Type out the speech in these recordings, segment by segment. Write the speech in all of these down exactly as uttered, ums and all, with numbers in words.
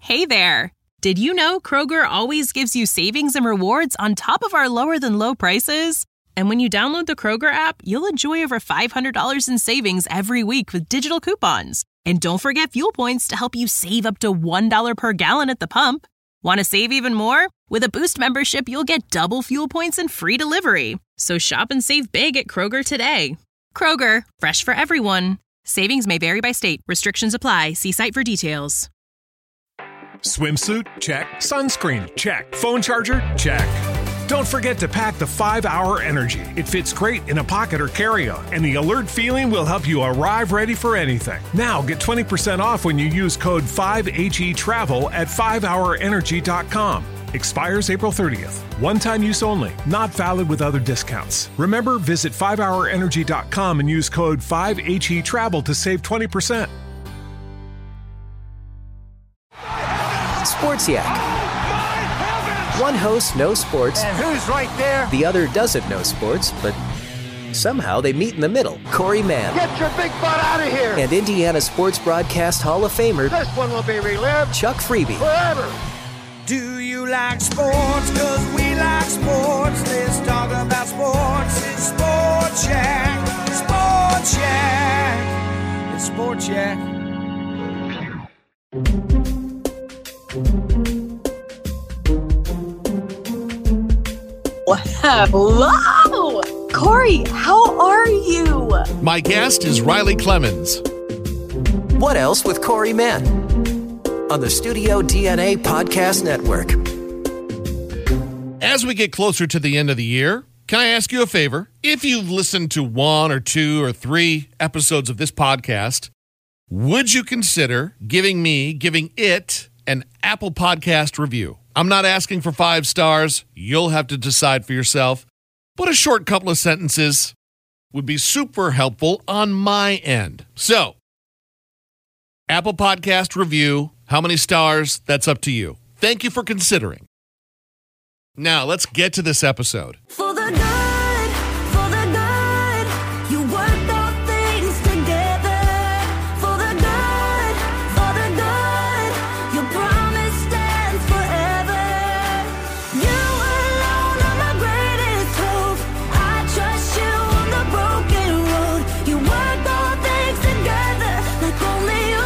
Hey there! Did you know Kroger always gives you savings and rewards on top of our lower-than-low prices? And when you download the Kroger app, you'll enjoy over five hundred dollars in savings every week with digital coupons. And don't forget fuel points to help you save up to one dollar per gallon at the pump. Want to save even more? With a Boost membership, you'll get double fuel points and free delivery. So shop and save big at Kroger today. Kroger, fresh for everyone. Savings may vary by state. Restrictions apply. See site for details. Swimsuit? Check. Sunscreen? Check. Phone charger? Check. Don't forget to pack the five hour Energy. It fits great in a pocket or carry-on, and the alert feeling will help you arrive ready for anything. Now get twenty percent off when you use code five H E travel at five hour energy dot com. Expires April thirtieth. One-time use only. Not valid with other discounts. Remember, visit five hour energy dot com and use code five H E travel to save twenty percent. Sports Yak. One host knows sports. And who's right there? The other doesn't know sports, but somehow they meet in the middle. Corey Mann. Get your big butt out of here! And Indiana Sports Broadcast Hall of Famer This one will be relived Chuck Freebie. forever. Do you like sports? Cause we like sports. Let's talk about sports. It's Sports Yak. Sports Yak. It's Sports Yak. Hello! Corey, how are you? My guest is Riley Clemens. What Else with Corey Mann on the Studio D N A Podcast Network. As we get closer to the end of the year, can I ask you a favor? If you've listened to one or two or three episodes of this podcast, would you consider giving me, giving it, an Apple Podcast review? I'm not asking for five stars. You'll have to decide for yourself. But a short couple of sentences would be super helpful on my end. So, Apple Podcast review, how many stars? That's up to you. Thank you for considering. Now, let's get to this episode. For the good, for the good, you work all things together. For the good, for the good, your promise stands forever. You alone are my greatest hope. I trust you on the broken road. You work all things together like only you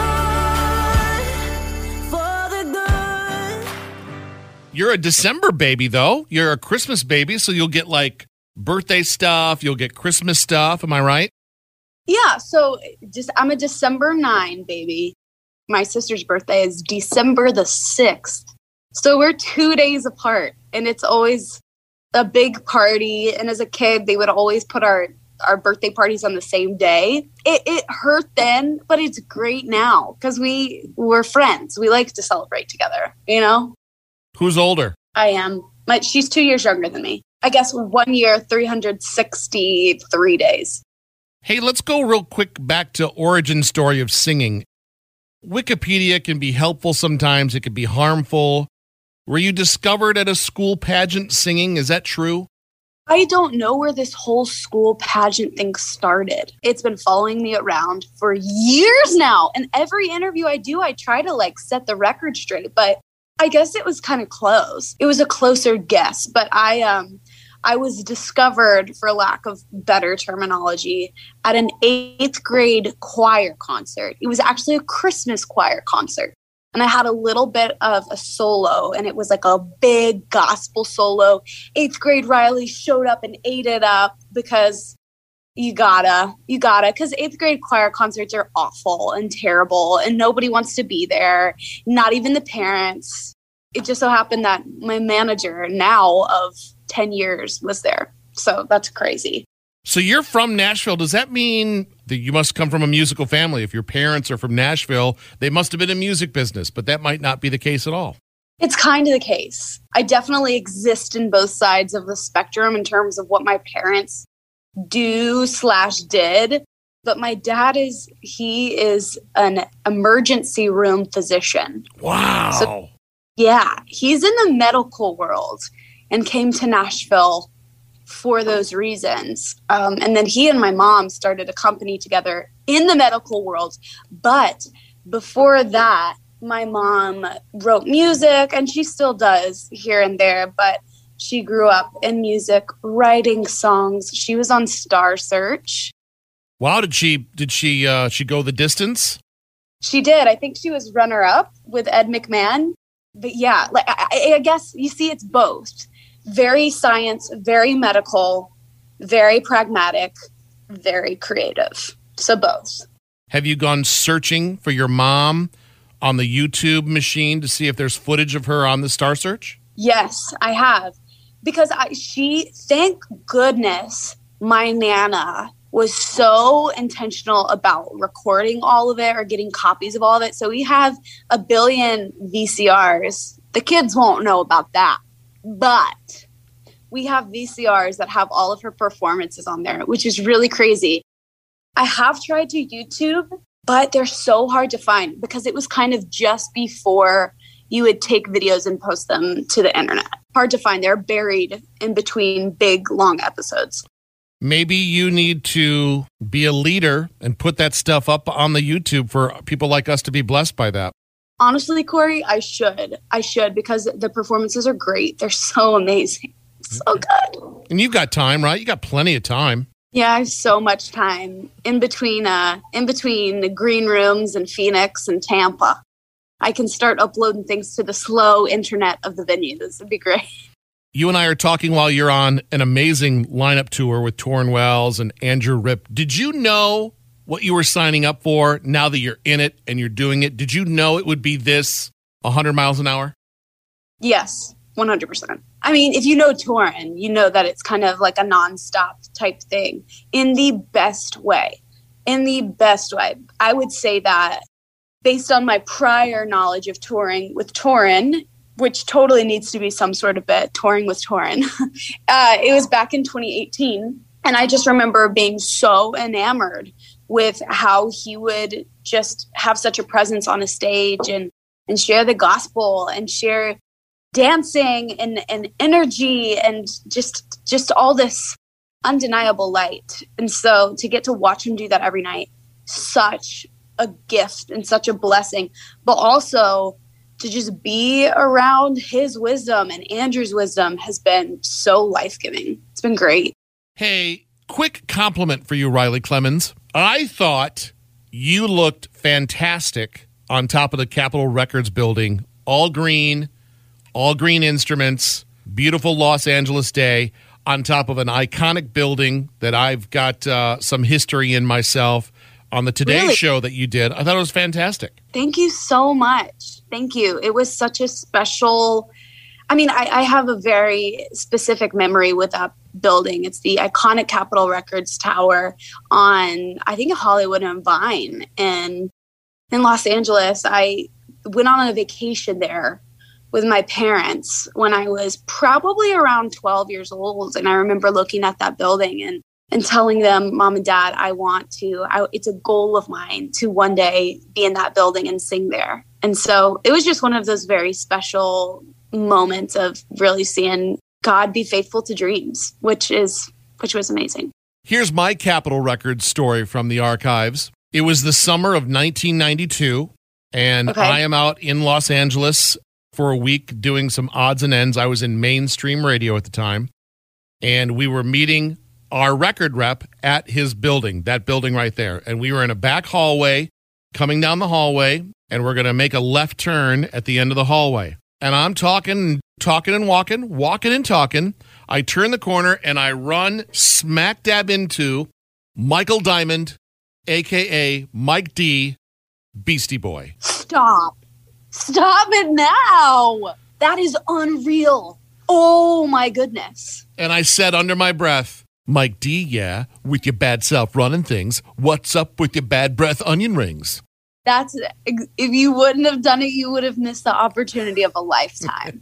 could. For the good. You're a December baby, though. You're a Christmas baby, so you'll get, like, birthday stuff. You'll get Christmas stuff. Am I right? Yeah, so just I'm a December ninth baby. My sister's birthday is December the sixth. So we're two days apart, and it's always a big party. And as a kid, they would always put our, our birthday parties on the same day. It, it hurt then, but it's great now because we we're friends. We like to celebrate together, you know? Who's older? I am. My, she's two years younger than me. I guess one year, three hundred sixty-three days. Hey, let's go real quick back to origin story of singing. Wikipedia can be helpful sometimes. It can be harmful. Were you discovered at a school pageant singing? Is that true? I don't know where this whole school pageant thing started. It's been following me around for years now. And every interview I do, I try to like set the record straight. But I guess it was kind of close. It was a closer guess. But I um, I was discovered, for lack of better terminology, at an eighth grade choir concert. It was actually a Christmas choir concert. And I had a little bit of a solo, and it was like a big gospel solo. Eighth grade Riley showed up and ate it up because you gotta, you gotta, because eighth grade choir concerts are awful and terrible, and nobody wants to be there, not even the parents. It just so happened that my manager now of ten years was there. So that's crazy. So you're from Nashville. Does that mean that you must come from a musical family? If your parents are from Nashville, they must have been in music business, but that might not be the case at all. It's kind of the case. I definitely exist in both sides of the spectrum in terms of what my parents do slash did. But my dad is, he is an emergency room physician. Wow. So, yeah, he's in the medical world and came to Nashville for those reasons. Um, and then he and my mom started a company together in the medical world. But before that, my mom wrote music, and she still does here and there, but she grew up in music, writing songs. She was on Star Search. Wow, did she did she uh, she go the distance? She did. I think she was runner-up with Ed McMahon. But yeah, like I, I guess you see, it's both. Very science, very medical, very pragmatic, very creative. So both. Have you gone searching for your mom on the YouTube machine to see if there's footage of her on the Star Search? Yes, I have. Because I, she, thank goodness, my Nana was so intentional about recording all of it or getting copies of all of it. So we have a billion V C Rs. The kids won't know about that. But we have V C Rs that have all of her performances on there, which is really crazy. I have tried to YouTube, but they're so hard to find because it was kind of just before you would take videos and post them to the internet. Hard to find. They're buried in between big, long episodes. Maybe you need to be a leader and put that stuff up on the YouTube for people like us to be blessed by that. Honestly, Corey, I should. I should because the performances are great. They're so amazing. So good. And you've got time, right? You got plenty of time. Yeah, I have so much time in between uh, in between the green rooms in Phoenix and Tampa. I can start uploading things to the slow internet of the venues. It'd be great. You and I are talking while you're on an amazing lineup tour with Torrin Wells and Andrew Ripp. Did you know what you were signing up for now that you're in it and you're doing it? Did you know it would be this one hundred miles an hour? Yes, one hundred percent. I mean, if you know Torrin, you know that it's kind of like a nonstop type thing in the best way. In the best way. I would say that based on my prior knowledge of touring with Torrin, which totally needs to be some sort of bit, touring with Torrin. uh, it was back in twenty eighteen. And I just remember being so enamored with how he would just have such a presence on a stage and, and share the gospel and share dancing and, and energy and just just all this undeniable light. And so to get to watch him do that every night, such a gift and such a blessing, but also to just be around his wisdom and Andrew's wisdom has been so life-giving. It's been great. Hey, quick compliment for you, Riley Clemmons. I thought you looked fantastic on top of the Capitol Records building. All green, all green instruments, beautiful Los Angeles day on top of an iconic building that I've got uh, some history in myself. On the Today Really? Show that you did, I thought it was fantastic. Thank you so much. Thank you. It was such a special, I mean, I, I have a very specific memory with that building. It's the iconic Capitol Records Tower on, I think, Hollywood and Vine. And in Los Angeles, I went on a vacation there with my parents when I was probably around twelve years old. And I remember looking at that building and and telling them, Mom and Dad, I want to, I, it's a goal of mine to one day be in that building and sing there. And so it was just one of those very special moments of really seeing God be faithful to dreams, which is, which was amazing. Here's my Capitol Records story from the archives. It was the summer of nineteen ninety-two, and Okay. I am out in Los Angeles for a week doing some odds and ends. I was in mainstream radio at the time, and we were meeting our record rep at his building, that building right there. And we were in a back hallway, coming down the hallway, and we're going to make a left turn at the end of the hallway. And I'm talking, talking and walking, walking and talking. I turn the corner and I run smack dab into Michael Diamond, a k a. Mike D, Beastie Boy. Stop. Stop it now. That is unreal. Oh my goodness. And I said under my breath, Mike D, yeah, with your bad self running things. What's up with your bad breath onion rings? That's, if you wouldn't have done it, you would have missed the opportunity of a lifetime.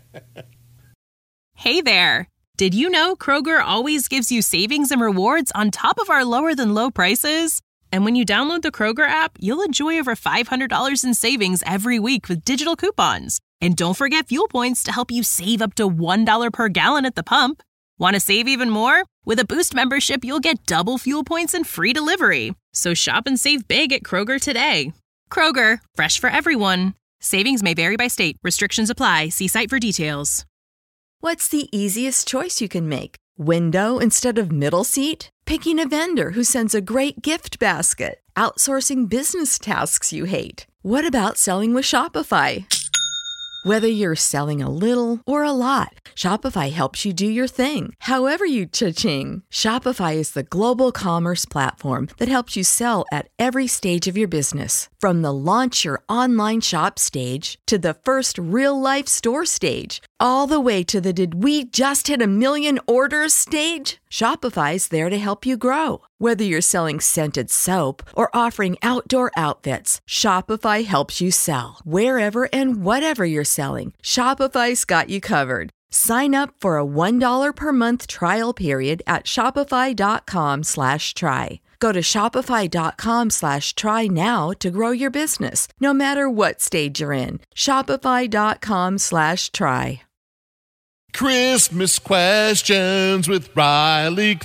Hey there. Did you know Kroger always gives you savings and rewards on top of our lower than low prices? And when you download the Kroger app, you'll enjoy over five hundred dollars in savings every week with digital coupons. And don't forget fuel points to help you save up to one dollar per gallon at the pump. Want to save even more? With a Boost membership, you'll get double fuel points and free delivery. So shop and save big at Kroger today. Kroger, fresh for everyone. Savings may vary by state. Restrictions apply. See site for details. What's the easiest choice you can make? Window instead of middle seat? Picking a vendor who sends a great gift basket? Outsourcing business tasks you hate? What about selling with Shopify? Whether you're selling a little or a lot, Shopify helps you do your thing, however you cha-ching. Shopify is the global commerce platform that helps you sell at every stage of your business. From the launch your online shop stage to the first real-life store stage, all the way to the did we just hit a million orders stage. Shopify's there to help you grow. Whether you're selling scented soap or offering outdoor outfits, Shopify helps you sell. Wherever and whatever you're selling, Shopify's got you covered. Sign up for a one dollar per month trial period at shopify.com slash try. Go to shopify.com slash try now to grow your business, no matter what stage you're in. Shopify.com slash try. Christmas questions with Riley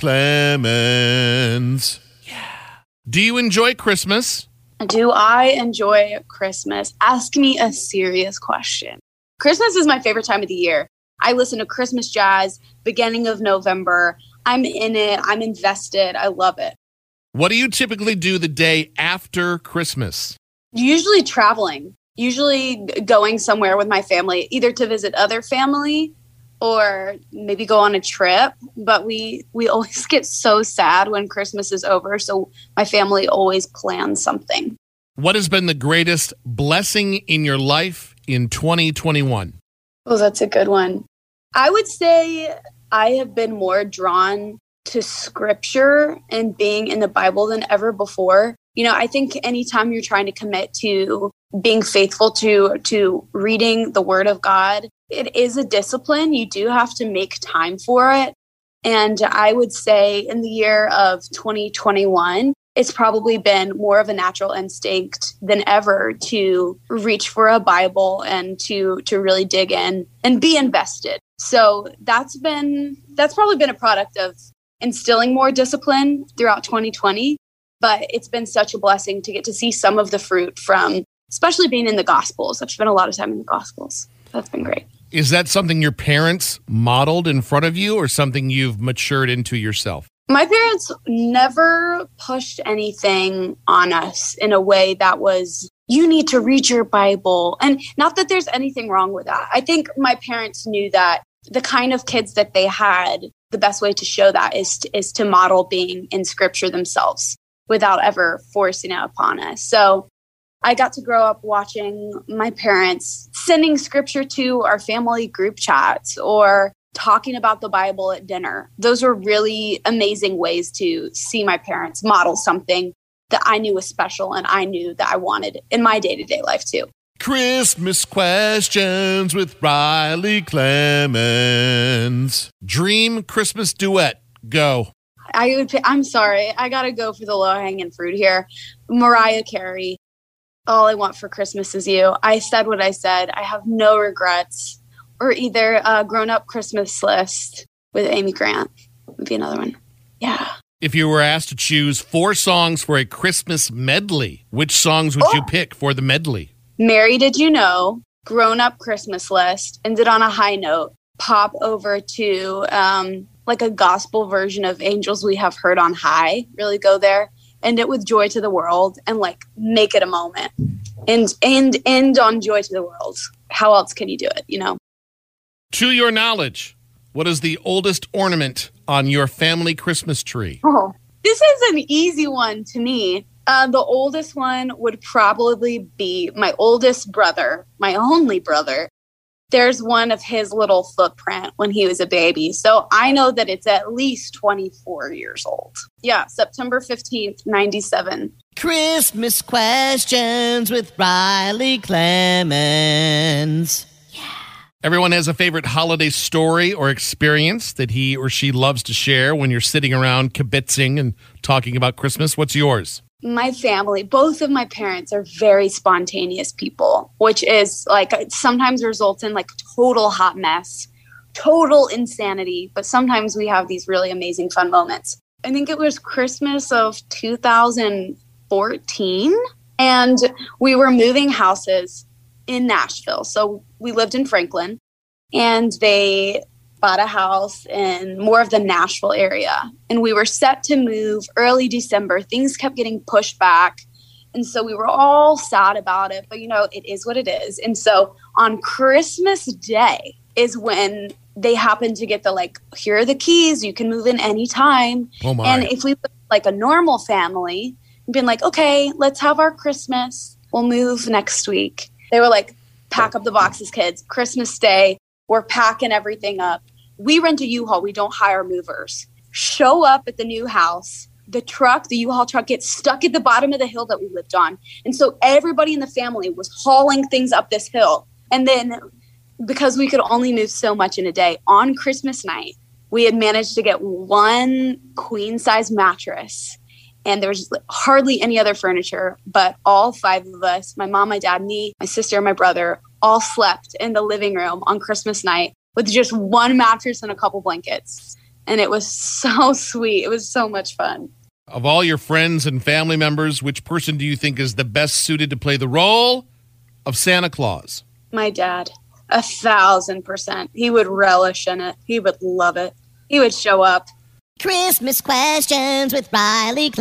Clemens. Yeah. Do you enjoy Christmas? Do I enjoy Christmas? Ask me a serious question. Christmas is my favorite time of the year. I listen to Christmas jazz, beginning of November. I'm in it. I'm invested. I love it. What do you typically do the day after Christmas? Usually traveling. Usually going somewhere with my family, either to visit other family or maybe go on a trip. But we we always get so sad when Christmas is over. So my family always plans something. What has been the greatest blessing in your life in twenty twenty-one? Oh, that's a good one. I would say I have been more drawn to scripture and being in the Bible than ever before. You know, I think anytime you're trying to commit to being faithful to to reading the Word of God, it is a discipline. You do have to make time for it. And I would say in the year of twenty twenty-one, it's probably been more of a natural instinct than ever to reach for a Bible and to to really dig in and be invested. So that's been that's probably been a product of instilling more discipline throughout twenty twenty. But it's been such a blessing to get to see some of the fruit from, especially being in the Gospels. I've spent a lot of time in the Gospels. That's been great. Is that something your parents modeled in front of you or something you've matured into yourself? My parents never pushed anything on us in a way that was, you need to read your Bible. And not that there's anything wrong with that. I think my parents knew that the kind of kids that they had, the best way to show that is to, is to model being in scripture themselves without ever forcing it upon us. So I got to grow up watching my parents sending scripture to our family group chats or talking about the Bible at dinner. Those were really amazing ways to see my parents model something that I knew was special and I knew that I wanted in my day-to-day life too. Christmas questions with Riley Clemens. Dream Christmas duet. Go. I would. I'm sorry. I got to go for the low-hanging fruit here. Mariah Carey. All I Want for Christmas Is You. I said what I said. I have no regrets. Or either a grown-up Christmas list with Amy Grant would be another one. Yeah. If you were asked to choose four songs for a Christmas medley, which songs would oh. you pick for the medley? Mary, Did You Know? Grown-up Christmas list. Ended on a high note. Pop over to um, like a gospel version of Angels We Have Heard on High. Really go there. End it with Joy to the World and like make it a moment. And, and end on Joy to the World. How else can you do it, you know? To your knowledge, what is the oldest ornament on your family Christmas tree? Oh, this is an easy one to me. Uh, the oldest one would probably be my oldest brother, my only brother. There's one of his little footprint when he was a baby. So I know that it's at least twenty-four years old. Yeah, September fifteenth, ninety-seven. Christmas questions with Riley Clemens. Everyone has a favorite holiday story or experience that he or she loves to share when you're sitting around kibitzing and talking about Christmas. What's yours? My family, both of my parents are very spontaneous people, which is like sometimes results in like total hot mess, total insanity. But sometimes we have these really amazing fun moments. I think it was Christmas of two thousand fourteen and we were moving houses in Nashville. So we lived in Franklin, and they bought a house in more of the Nashville area. And we were set to move early December. Things kept getting pushed back. And so we were all sad about it. But, you know, it is what it is. And so on Christmas Day is when they happened to get the, like, here are the keys. You can move in anytime. Oh, my. And if we were like a normal family, been like, okay, let's have our Christmas. We'll move next week. They were like, pack up the boxes, kids. Christmas Day, we're packing everything up. We rent a U-Haul. We don't hire movers. Show up at the new house. The truck, the U-Haul truck, gets stuck at the bottom of the hill that we lived on. And so everybody in the family was hauling things up this hill. And then because we could only move so much in a day, on Christmas night, we had managed to get one queen-size mattress. And there was hardly any other furniture, but all five of us, my mom, my dad, me, my sister, and my brother, all slept in the living room on Christmas night with just one mattress and a couple blankets. And it was so sweet. It was so much fun. Of all your friends and family members, which person do you think is the best suited to play the role of Santa Claus? My dad. A thousand percent. He would relish in it. He would love it. He would show up. Christmas questions with Riley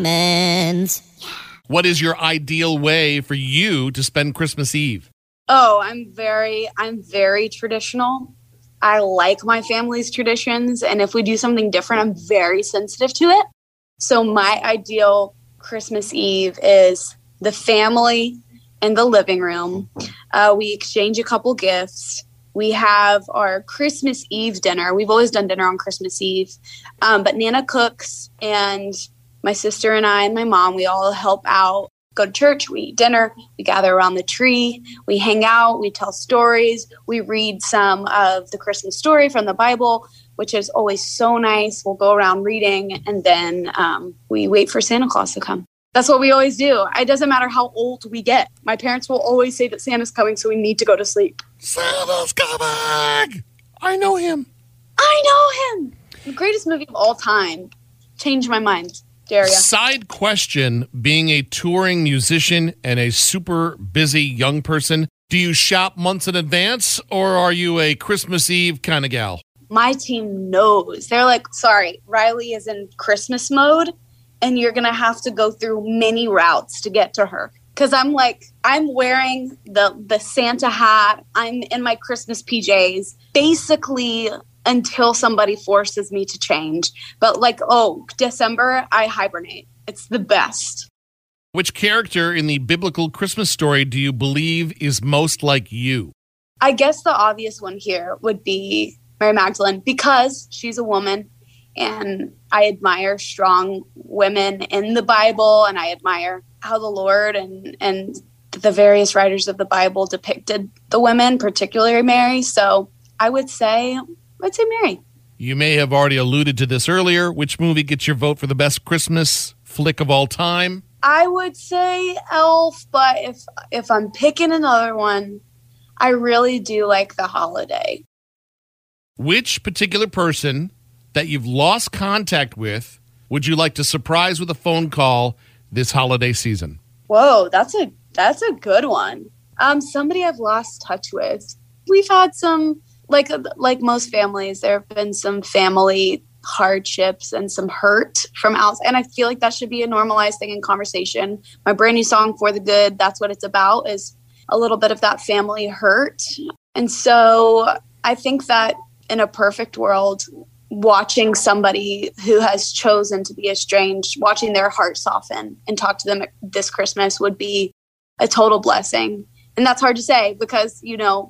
Clemens. What is your ideal way for you to spend Christmas Eve? Oh, I'm very, I'm very traditional. I like my family's traditions. And if we do something different, I'm very sensitive to it. So my ideal Christmas Eve is the family in the living room. Uh, we exchange a couple gifts. We have our Christmas Eve dinner. We've always done dinner on Christmas Eve. Um, but Nana cooks, and my sister and I and my mom, we all help out, go to church, we eat dinner, we gather around the tree, we hang out, we tell stories, we read some of the Christmas story from the Bible, which is always so nice. We'll go around reading, and then um, we wait for Santa Claus to come. That's what we always do. It doesn't matter how old we get. My parents will always say that Santa's coming, so we need to go to sleep. Santa's coming! I know him. I know him! The greatest movie of all time. Changed my mind, Daria. Side question, being a touring musician and a super busy young person, do you shop months in advance, or are you a Christmas Eve kind of gal? My team knows. They're like, sorry, Riley is in Christmas mode, and you're going to have to go through many routes to get to her. Because I'm like, I'm wearing the, the Santa hat. I'm in my Christmas P Js, basically until somebody forces me to change. But like, oh, December, I hibernate. It's the best. Which character in the biblical Christmas story do you believe is most like you? I guess the obvious one here would be Mary Magdalene, because she's a woman. And I admire strong women in the Bible, and I admire how the Lord and, and the various writers of the Bible depicted the women, particularly Mary. So I would say, I would say Mary. You may have already alluded to this earlier. Which movie gets your vote for the best Christmas flick of all time? I would say Elf, but if if I'm picking another one, I really do like The Holiday. Which particular person that you've lost contact with would you like to surprise with a phone call this holiday season? Whoa, that's a that's a good one. Um, somebody I've lost touch with. We've had some, like like most families, there have been some family hardships and some hurt from outside, and I feel like that should be a normalized thing in conversation. My brand new song, For the Good, that's what it's about, is a little bit of that family hurt. And so I think that in a perfect world, watching somebody who has chosen to be estranged, watching their heart soften and talk to them this Christmas would be a total blessing. And that's hard to say because, you know,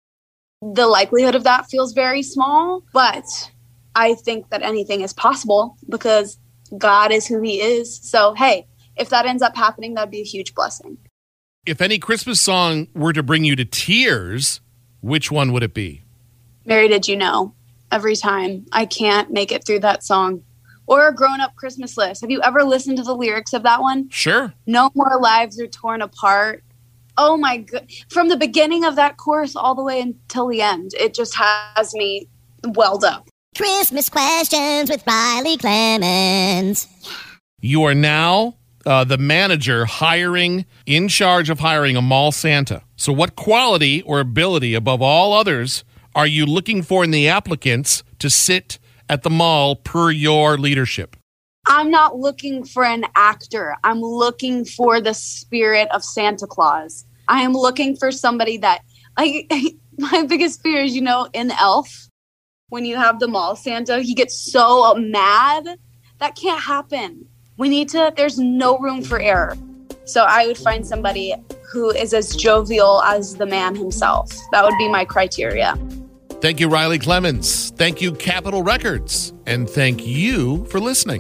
the likelihood of that feels very small, but I think that anything is possible because God is who he is. So, hey, if that ends up happening, that'd be a huge blessing. If any Christmas song were to bring you to tears, which one would it be? Mary, Did You Know? Every time. I can't make it through that song. Or a grown-up Christmas list. Have you ever listened to the lyrics of that one? Sure. No more lives are torn apart. Oh my god. From the beginning of that chorus all the way until the end, it just has me welled up. Christmas questions with Riley Clemens. You are now uh, the manager hiring, in charge of hiring a mall Santa. So what quality or ability above all others are you looking for in the applicants to sit at the mall per your leadership? I'm not looking for an actor. I'm looking for the spirit of Santa Claus. I am looking for somebody that, like, my biggest fear is, you know, in Elf, when you have the mall Santa, he gets so mad. That can't happen. We need to, there's no room for error. So I would find somebody who is as jovial as the man himself. That would be my criteria. Thank you, Riley Clemens. Thank you, Capitol Records. And thank you for listening.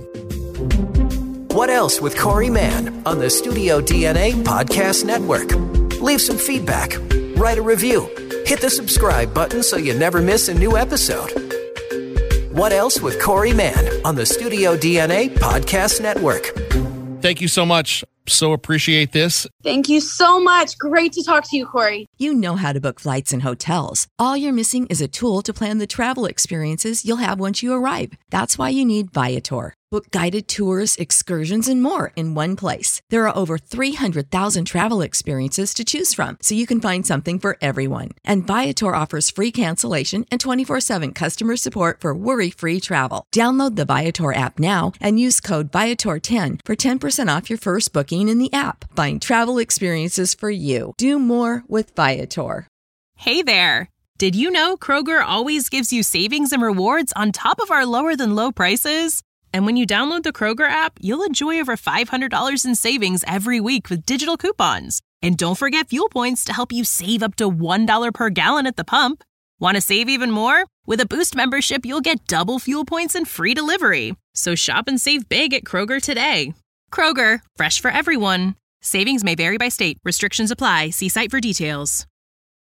What Else with Corey Mann on the Studio D N A Podcast Network. Leave some feedback. Write a review. Hit the subscribe button so you never miss a new episode. What Else with Corey Mann on the Studio D N A Podcast Network. Thank you so much. So appreciate this. Thank you so much. Great to talk to you, Corey. You know how to book flights and hotels. All you're missing is a tool to plan the travel experiences you'll have once you arrive. That's why you need Viator. Book guided tours, excursions, and more in one place. There are over three hundred thousand travel experiences to choose from, so you can find something for everyone. And Viator offers free cancellation and twenty-four seven customer support for worry-free travel. Download the Viator app now and use code Viator ten for ten percent off your first booking in the app. Find travel experiences for you. Do more with Viator. Hey there. Did you know Kroger always gives you savings and rewards on top of our lower than low prices? And when you download the Kroger app, you'll enjoy over five hundred dollars in savings every week with digital coupons. And don't forget fuel points to help you save up to one dollar per gallon at the pump. Want to save even more? With a Boost membership, you'll get double fuel points and free delivery. So shop and save big at Kroger today. Kroger, fresh for everyone. Savings may vary by state. Restrictions apply. See site for details.